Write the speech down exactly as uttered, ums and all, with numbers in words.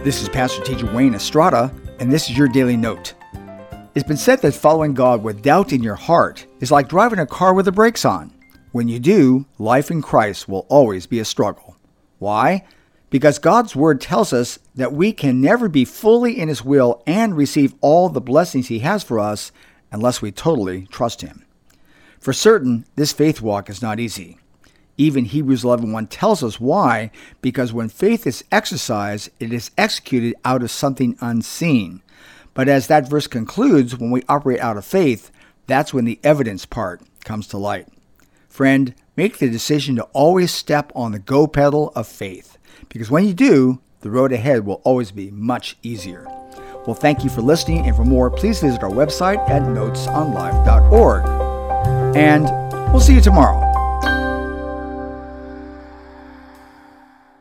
This is Pastor Teacher Wayne Estrada, and this is your Daily Note. It's been said that following God with doubt in your heart is like driving a car with the brakes on. When you do, life in Christ will always be a struggle. Why? Because God's Word tells us that we can never be fully in His will and receive all the blessings He has for us unless we totally trust Him. For certain, this faith walk is not easy. Even Hebrews eleven one tells us why, because when faith is exercised, it is executed out of something unseen. But as that verse concludes, when we operate out of faith, that's when the evidence part comes to light. Friend, make the decision to always step on the go pedal of faith, because when you do, the road ahead will always be much easier. Well, thank you for listening, and for more, please visit our website at notes on life dot org. And we'll see you tomorrow.